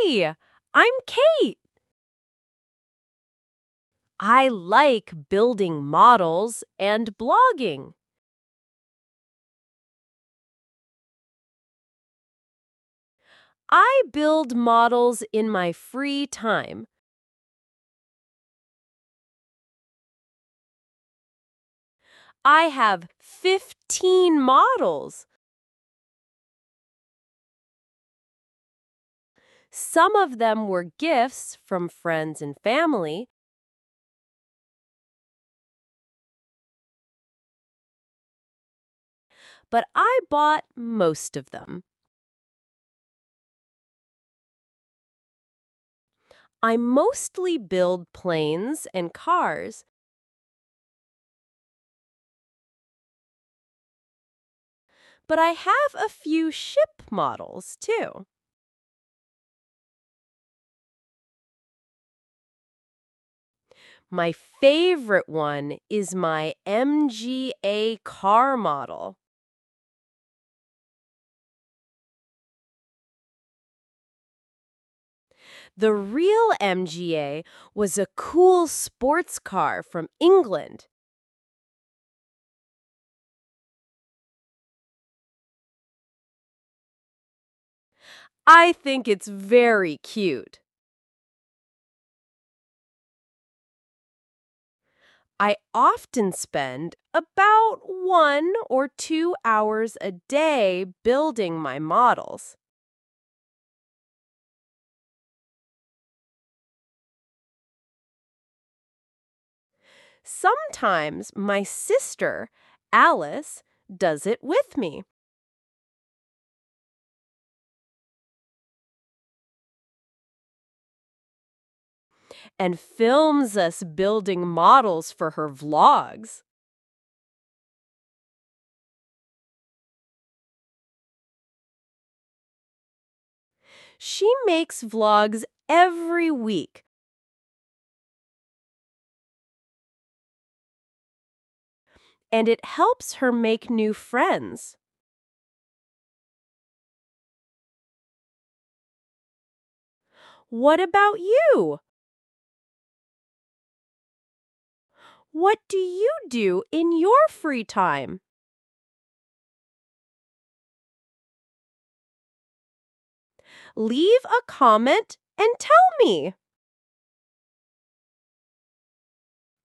Hey, I'm Kate. I like building models and blogging. I build models in my free time. I have 15 models. Some of them were gifts from friends and family, but I bought most of them. I mostly build planes and cars, but I have a few ship models too. My favorite one is my MGA car model. The real MGA was a cool sports car from England. I think it's very cute. I often spend about 1 or 2 hours a day building my models. Sometimes my sister, Alice, does it with me. And films us building models for her vlogs. She makes vlogs every week, and it helps her make new friends. What about you? What do you do in your free time? Leave a comment and tell me.